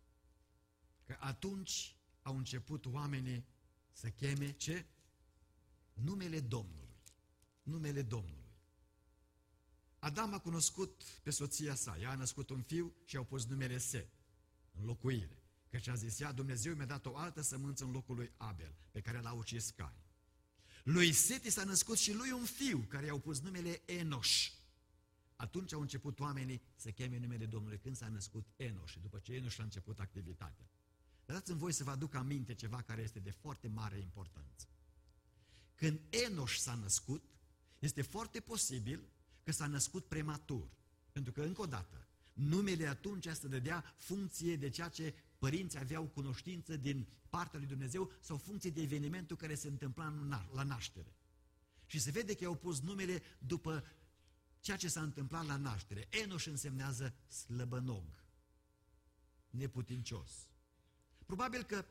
că atunci au început oamenii să cheme ce? Numele Domnului. Numele Domnului. Adam a cunoscut pe soția sa, ea a născut un fiu și i-au pus numele Set, înlocuire. Căci a zis ea, Dumnezeu mi-a dat o altă sămânță în locul lui Abel, pe care l-a ucis Cain. Lui Set s-a născut și lui un fiu, care i-au pus numele Enoș. Atunci au început oamenii să cheme numele Domnului, când s-a născut Enoș, după ce Enoș a început activitatea. Dați-mi voi să vă aduc aminte ceva care este de foarte mare importanță. Când Enoș s-a născut, este foarte posibil că s-a născut prematur. Pentru că, încă o dată, numele atunci se dădea funcție de ceea ce părinții aveau cunoștință din partea lui Dumnezeu sau funcție de evenimentul care se întâmpla la naștere. Și se vede că i-au pus numele după ceea ce s-a întâmplat la naștere. Enoș însemnează slăbănog, neputincios. Probabil că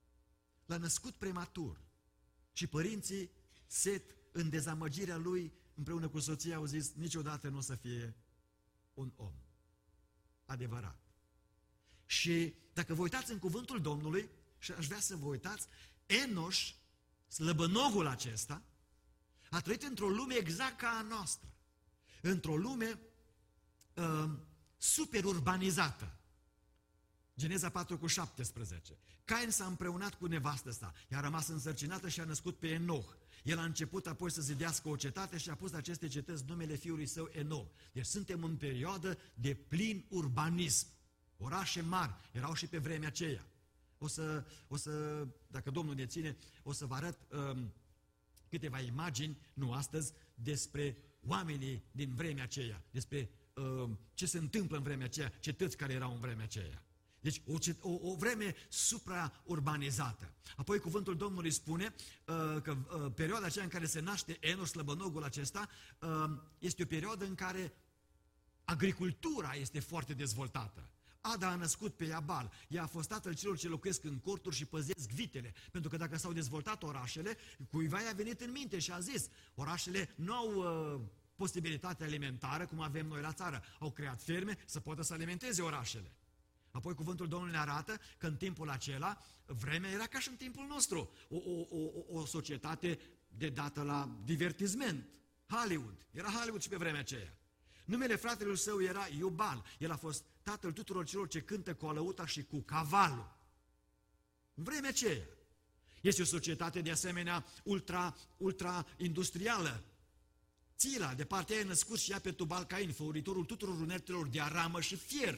l-a născut prematur și părinții, Set, în dezamăgirea lui, împreună cu soția au zis, niciodată nu o să fie un om adevărat. Și dacă vă uitați în cuvântul Domnului, și aș vrea să vă uitați, Enoș, slăbănogul acesta, a trăit într-o lume exact ca a noastră. Într-o lume super urbanizată. Geneza 4:17. Cain s-a împreunat cu nevastă sa, i-a rămas însărcinată și a născut pe Enoch. El a început apoi să zidească o cetate și a pus aceste cetăți numele fiului său Enoch. Deci suntem în perioadă de plin urbanism. Orașe mari erau și pe vremea aceea. O să, dacă Domnul ne ține, o să vă arăt câteva imagini, nu astăzi, despre oamenii din vremea aceea, despre ce se întâmplă în vremea aceea, cetăți care erau în vremea aceea. Deci o vreme supraurbanizată. Apoi cuvântul Domnului spune că perioada aceea în care se naște Enoș, slăbănogul acesta, este o perioadă în care agricultura este foarte dezvoltată. Ada a născut pe Iabal, ea a fost tatăl celor ce locuiesc în corturi și păzesc vitele, pentru că dacă s-au dezvoltat orașele, cuiva i-a venit în minte și a zis, orașele nu au posibilitate alimentară, cum avem noi la țară, au creat ferme să poată să alimenteze orașele. Apoi cuvântul Domnului ne arată că în timpul acela, vremea era ca și în timpul nostru, o societate de dată la divertisment, Hollywood, era Hollywood și pe vremea aceea. Numele fratelui său era Iubal, el a fost tatăl tuturor celor ce cântă cu alăuta și cu cavalul. În vremea aceea. Este o societate de asemenea ultra-industrială. Țila, de partea aia născut și ea pe Tubal Cain, făuritorul tuturor unetelor de aramă și fier.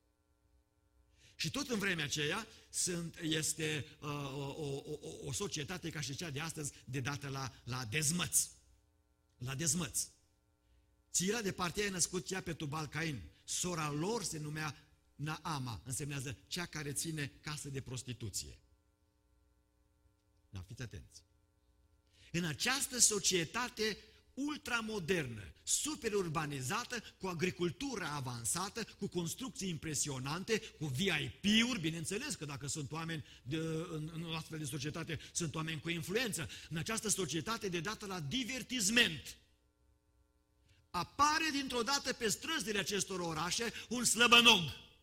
Și tot în vremea aceea este o societate ca și cea de astăzi de dată la dezmăț. La dezmăț. Țila, de partea aia născut ea pe Tubal Cain. Sora lor se numea Naama, însemnează cea care ține casă de prostituție. Da, fiți atenți. În această societate ultramodernă, superurbanizată, cu agricultură avansată, cu construcții impresionante, cu VIP-uri, bineînțeles că dacă sunt oameni în o astfel de societate, sunt oameni cu influență. În această societate de dată la divertisment, apare dintr-o dată pe străzile acestor orașe un slăbănog,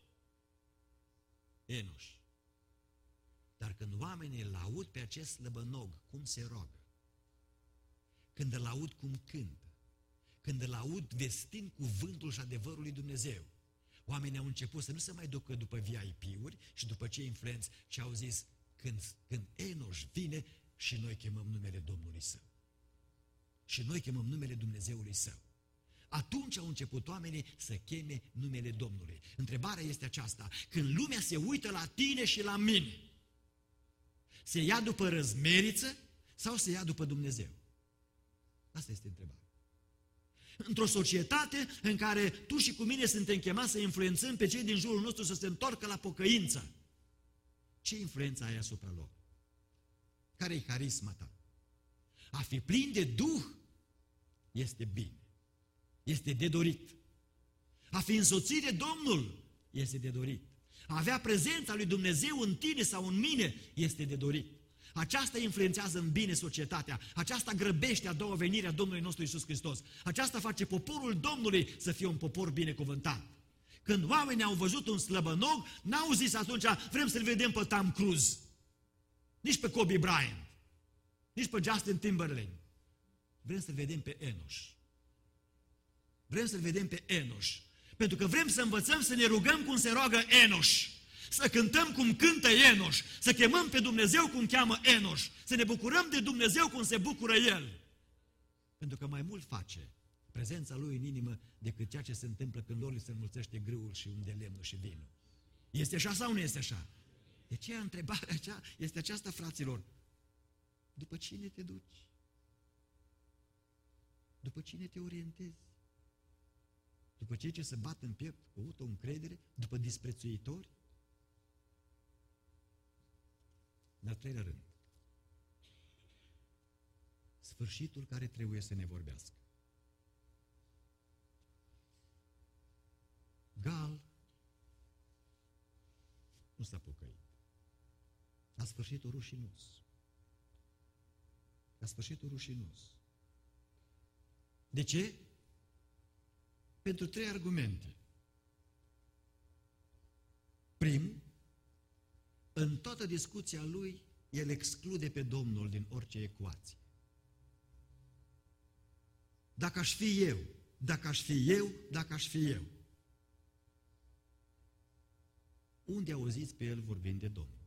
Enoș. Dar când oamenii îl aud pe acest slăbănog, cum se roagă, când îl aud cum cântă, când îl aud vestind cuvântul și adevărul lui Dumnezeu, oamenii au început să nu se mai ducă după VIP-uri și după cei influenți, ci au zis, când Enoș vine și noi chemăm numele Domnului Său. Și noi chemăm numele Dumnezeului Său. Atunci au început oamenii să cheme numele Domnului. Întrebarea este aceasta, când lumea se uită la tine și la mine, se ia după răzmeriță sau se ia după Dumnezeu? Asta este întrebarea. Într-o societate în care tu și cu mine suntem chemați să influențăm pe cei din jurul nostru să se întoarcă la pocăință, ce influență ai asupra lor? Care-i carisma ta? A fi plin de Duh este bine. Este de dorit. A fi însoțit de Domnul este de dorit. A avea prezența lui Dumnezeu în tine sau în mine este de dorit. Aceasta influențează în bine societatea. Aceasta grăbește a doua venire a Domnului nostru Iisus Hristos. Aceasta face poporul Domnului să fie un popor binecuvântat. Când oamenii au văzut un slăbănog, n-au zis atunci, vrem să-l vedem pe Tom Cruise, nici pe Kobe Bryant, nici pe Justin Timberlake. Vrem să-l vedem pe Enoș. Vrem să-l vedem pe Enoș. Pentru că vrem să învățăm să ne rugăm cum se roagă Enoș. Să cântăm cum cântă Enoș. Să chemăm pe Dumnezeu cum cheamă Enoș. Să ne bucurăm de Dumnezeu cum se bucură El. Pentru că mai mult face prezența Lui în inimă decât ceea ce se întâmplă când lor li se înmulțește grâul și unde lemnul și vinul. Este așa sau nu este așa? De ce întrebarea este aceasta, fraților? După cine te duci? După cine te orientezi? După cei ce se bat în piept cu autoîncredere? După disprețuitori? În al treilea rând, sfârșitul care trebuie să ne vorbească. Gal nu s-a pocăit. La sfârșitul rușinos. La sfârșitul rușinos. De ce? Pentru 3 argumente. Primul, în toată discuția lui, el exclude pe Domnul din orice ecuație. Dacă aș fi eu, dacă aș fi eu, dacă aș fi eu. Unde auziți pe el vorbind de Domnul?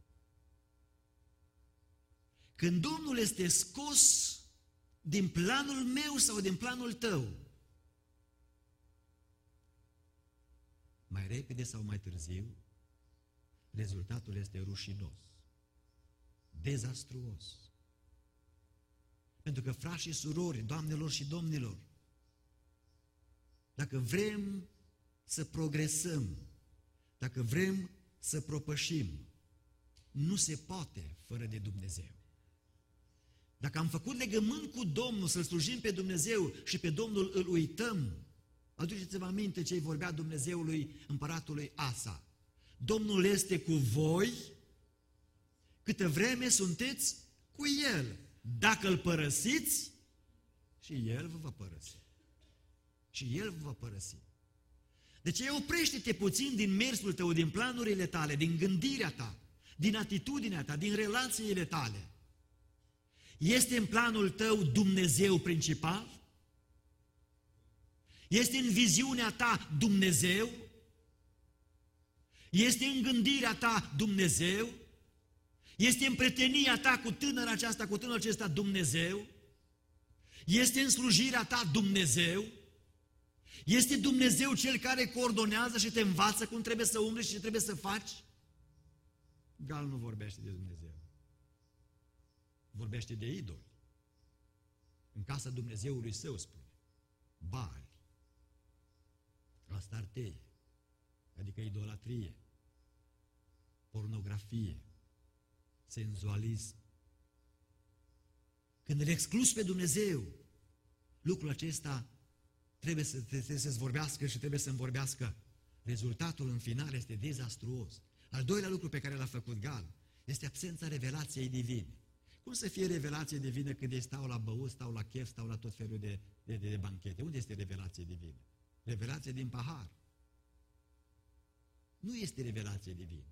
Când Domnul este scos din planul meu sau din planul tău, mai repede sau mai târziu, rezultatul este rușinos, dezastruos. Pentru că, frați și surori, doamnelor și domnilor, dacă vrem să progresăm, dacă vrem să propășim, nu se poate fără de Dumnezeu. Dacă am făcut legământ cu Domnul, să-L slujim pe Dumnezeu și pe Domnul îl uităm, aduceți-vă aminte ce-i vorbea Dumnezeului împăratului Asa. Domnul este cu voi câtă vreme sunteți cu El. Dacă îl părăsiți, și El vă va părăsi. Și El vă va părăsi. Deci oprește-te puțin din mersul tău, din planurile tale, din gândirea ta, din atitudinea ta, din relațiile tale. Este în planul tău Dumnezeu principal? Este în viziunea ta Dumnezeu? Este în gândirea ta Dumnezeu? Este în prietenia ta cu tânăra aceasta, cu tânărul acesta Dumnezeu? Este în slujirea ta Dumnezeu? Este Dumnezeu Cel care coordonează și te învață cum trebuie să umbli și ce trebuie să faci? Gal nu vorbește de Dumnezeu. Vorbește de idoli. În casa Dumnezeului său spune. Baali. Astarteie. Adică idolatrie. Pornografie. Senzualism. Când îl excluzi pe Dumnezeu, lucrul acesta trebuie să-ți vorbească și trebuie să-mi vorbească. Rezultatul în final este dezastruos. Al doilea lucru pe care l-a făcut Gal este absența revelației divine. Cum să fie revelație divină când ei stau la băut, stau la chef, stau la tot felul de banchete? Unde este revelație divină? Revelație din pahar. Nu este revelație divină.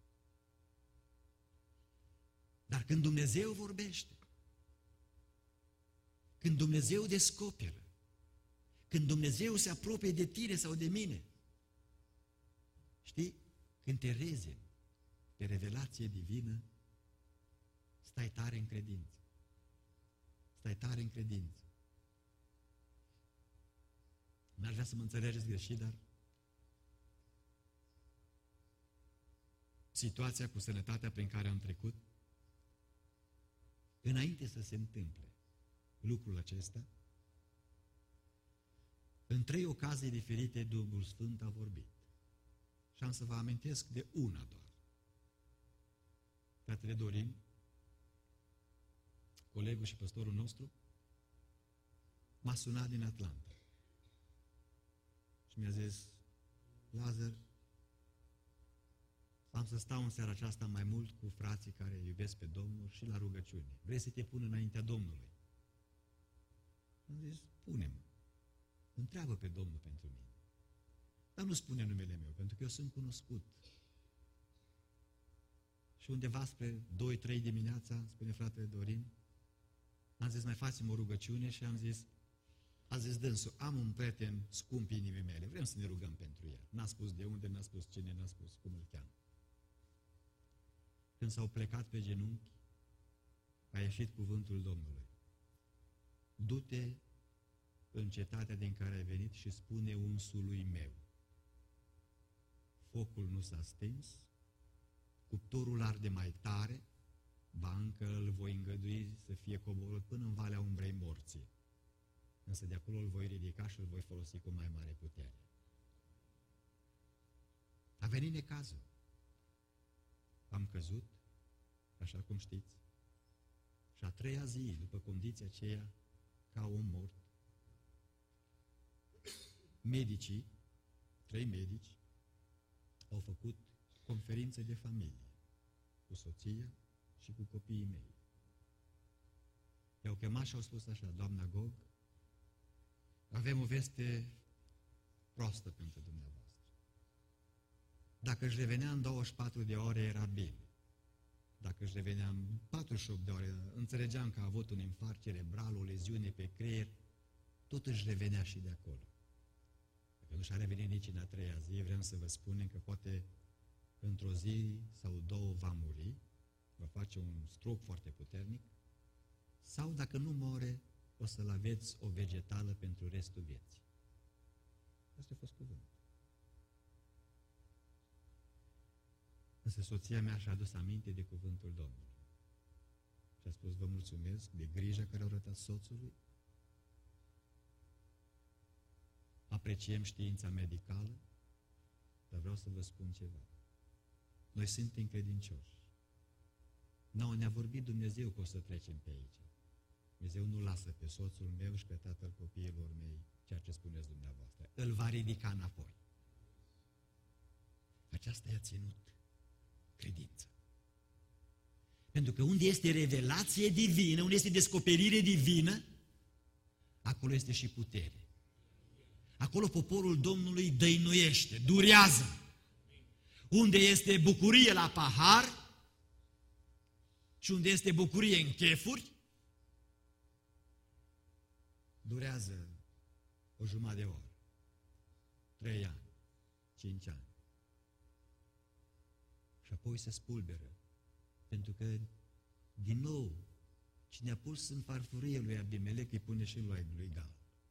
Dar când Dumnezeu vorbește, când Dumnezeu descoperă, când Dumnezeu se apropie de tine sau de mine, știi? Când te rezemi de revelație divină, stai tare în credință. Stai tare în credință. N-aș vrea să mă înțelegeți greșit, dar situația cu sănătatea prin care am trecut, înainte să se întâmple lucrul acesta, în 3 ocazii diferite Duhul Sfânt a vorbit. Și am să vă amintesc de una doar. Fratele Dorin, colegul și păstorul nostru, m-a sunat din Atlanta și mi-a zis: Lazar, am să stau în seara aceasta mai mult cu frații care iubesc pe Domnul și la rugăciune. Vrei să te pun înaintea Domnului? Am zis: pune-mă. Întreabă pe Domnul pentru mine. Dar nu spune numele meu, pentru că eu sunt cunoscut. Și undeva spre 2-3 dimineața, spune fratele Dorin, am zis: mai facem o rugăciune și a zis dânsul: am un prieten scump inimii mele, vrem să ne rugăm pentru el. N-a spus de unde, n-a spus cine, n-a spus cum îl cheamă. Când s-au plecat pe genunchi, a ieșit cuvântul Domnului: du-te în cetatea din care ai venit și spune unsului meu: focul nu s-a stins, cuptorul arde mai tare, ba încă îl voi îngădui să fie coborât până în Valea Umbrei Morții. Însă de acolo îl voi ridica și îl voi folosi cu mai mare putere. A venit necazul. Am căzut, așa cum știți, și a 3-a zi, după condiția aceea, ca om mort, medicii, 3 medici, au făcut conferințe de familie cu soția și cu copiii mei. I-au chemat și au spus așa: doamna Gog, avem o veste proastă pentru dumneavoastră. Dacă își revenea în 24 de ore, era bine. Dacă își revenea în 48 de ore, înțelegeam că a avut un infarct cerebral, o leziune pe creier, tot își revenea și de acolo. Dacă nu și-a revenit nici în a treia zi, vrem să vă spunem că poate într-o zi sau două va muri, va face un stroke foarte puternic, sau dacă nu moare, o să-l aveți o vegetală pentru restul vieții. Asta a fost cuvântul. Însă soția mea și-a adus aminte de cuvântul Domnului. Și a spus, vă mulțumesc de grija care au arătat soțului. Apreciem știința medicală, dar vreau să vă spun ceva. Noi suntem credincioși. Ne-a vorbit Dumnezeu că o să trecem pe aici. Dumnezeu nu lasă pe soțul meu și pe tatăl copiilor mei ceea ce spuneți dumneavoastră. Îl va ridica înapoi. Aceasta i-a ținut credința. Pentru că unde este revelație divină, unde este descoperire divină, acolo este și putere. Acolo poporul Domnului dăinuiește, durează. Unde este bucurie la pahar și unde este bucurie în chefuri, durează o jumătate de oră, 3 ani, 5 ani. Și apoi se spulberă. Pentru că, din nou, cine a pus în farfurie lui Abimelec, îi pune și lui Gal.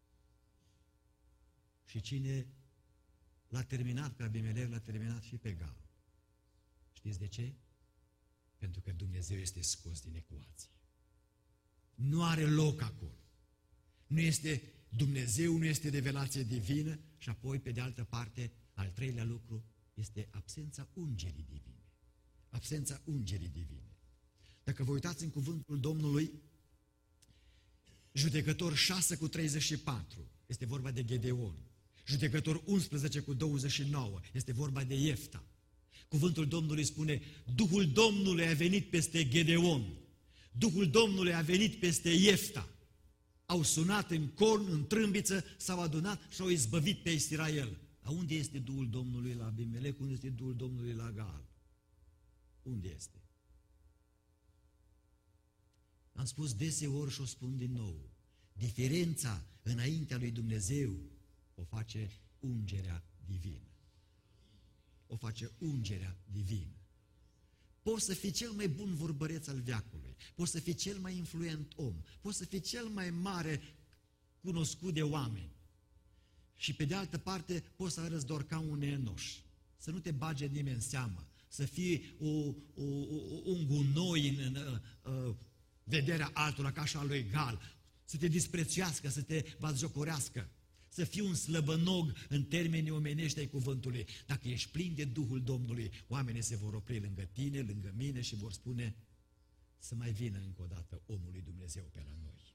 Și cine l-a terminat pe Abimelec, l-a terminat și pe Gal. Știți de ce? Pentru că Dumnezeu este scos din ecuație. Nu are loc acolo. Nu este Dumnezeu, nu este revelație divină și apoi, pe de altă parte, al treilea lucru este absența ungerii divine. Absența ungerii divine. Dacă vă uitați în cuvântul Domnului, Judecător 6:34, este vorba de Gedeon. Judecător 11:29, este vorba de Iefta. Cuvântul Domnului spune, Duhul Domnului a venit peste Gedeon, Duhul Domnului a venit peste Iefta. Au sunat în corn, în trâmbiță, s-au adunat și au izbăvit pe Israel. A unde este Duhul Domnului la Abimelec? Unde este Duhul Domnului la Gal? Unde este? Am spus deseori și o spun din nou. Diferența înaintea lui Dumnezeu o face ungerea divină. O face ungerea divină. Poți să fii cel mai bun vorbăreț al veacului, poți să fii cel mai influent om, poți să fii cel mai mare cunoscut de oameni. Și pe de altă parte poți să arăți doar ca un neînnoș, să nu te bage nimeni în seamă, să fii un gunoi în vederea altora ca și a lui Gal, să te disprețuiască, să te batjocorească, să fii un slăbănog în termenii omenești ai cuvântului. Dacă ești plin de Duhul Domnului, oamenii se vor opri lângă tine, lângă mine și vor spune să mai vină încă o dată omul lui Dumnezeu pe la noi.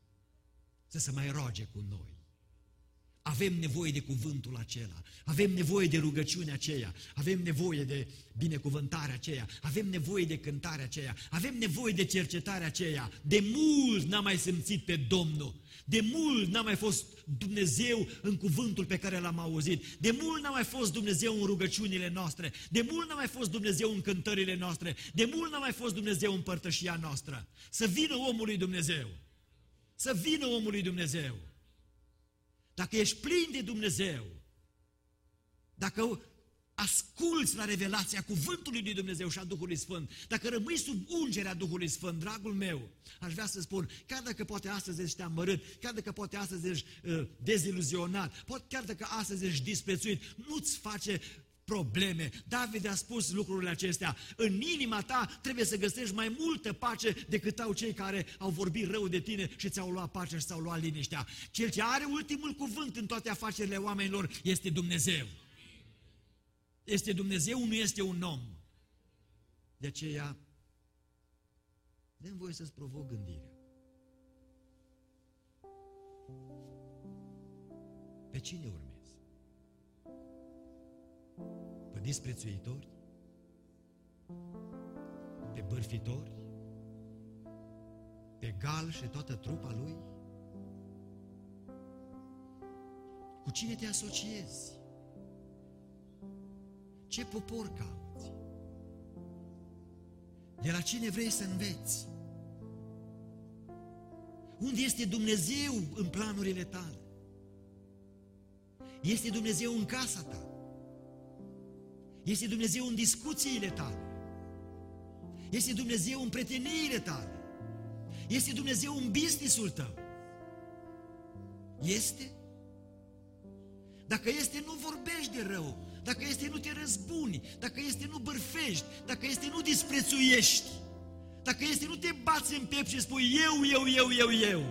Să se mai roage cu noi. Avem nevoie de cuvântul acela, avem nevoie de rugăciunea aceea, avem nevoie de binecuvântarea aceea, avem nevoie de cântarea aceea, avem nevoie de cercetarea aceea. De mult n-am mai simțit pe Domnul, de mult n-a mai fost Dumnezeu în cuvântul pe care l-am auzit, de mult n-a mai fost Dumnezeu în rugăciunile noastre, de mult n-a mai fost Dumnezeu în cântările noastre, de mult n-a mai fost Dumnezeu în părtășia noastră. Să vină omul lui Dumnezeu, să vină omul lui Dumnezeu. Dacă ești plin de Dumnezeu, dacă asculți la revelația cuvântului lui Dumnezeu și a Duhului Sfânt, dacă rămâi sub ungerea Duhului Sfânt, dragul meu, aș vrea să spun, chiar dacă poate astăzi ești amărât, chiar dacă poate astăzi ești deziluzionat, chiar dacă astăzi ești disprețuit, nu-ți face probleme. David a spus lucrurile acestea. În inima ta trebuie să găsești mai multă pace decât au cei care au vorbit rău de tine și ți-au luat pacea și ți-au luat liniștea. Cel ce are ultimul cuvânt în toate afacerile oamenilor este Dumnezeu. Este Dumnezeu, nu este un om. De aceea, dă-mi voie să-ți provoc gândirea. Pe cine urmezi? Pe disprețuitori? Pe bârfitori? Pe Gal și toată trupa lui? Cu cine te asociezi? Ce popor cauți? De la cine vrei să înveți? Unde este Dumnezeu în planurile tale? Este Dumnezeu în casa ta? Este Dumnezeu în discuțiile tale? Este Dumnezeu în prieteniile tale? Este Dumnezeu în business-ul tău? Este? Dacă este, nu vorbești de rău. Dacă este, nu te răzbuni. Dacă este, nu bârfești. Dacă este, nu disprețuiești. Dacă este, nu te bați în piept și spui eu.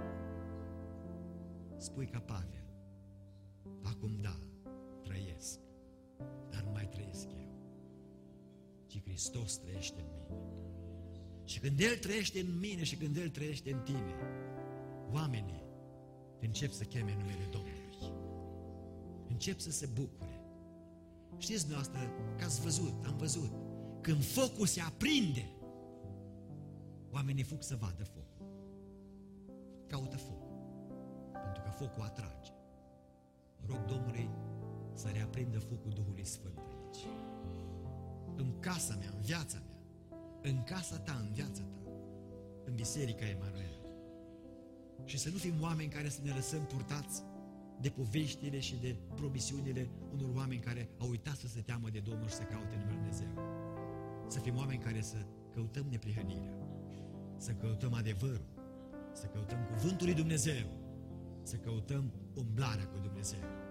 Spui ca Pavel: acum da, trăiesc, dar nu mai trăiesc eu, ci Hristos trăiește în mine. Și când El trăiește în mine și când El trăiește în tine, oamenii încep să cheme numele Domnului. Încep să se bucure. Știți noastră că am văzut, când focul se aprinde, oamenii fug să vadă focul. Caută focul, pentru că focul atrage. Rog Domnului să reaprindă focul Duhului Sfânt aici. În casa mea, în viața mea, în casa ta, în viața ta, în Biserica Emanuel. Și să nu fim oameni care să ne lăsăm purtați de poveștile și de promisiunile unor oameni care au uitat să se teamă de Domnul și să caute numele Dumnezeu. Să fim oameni care să căutăm neprihănirea, să căutăm adevărul, să căutăm cuvântul lui Dumnezeu, să căutăm umblarea cu Dumnezeu.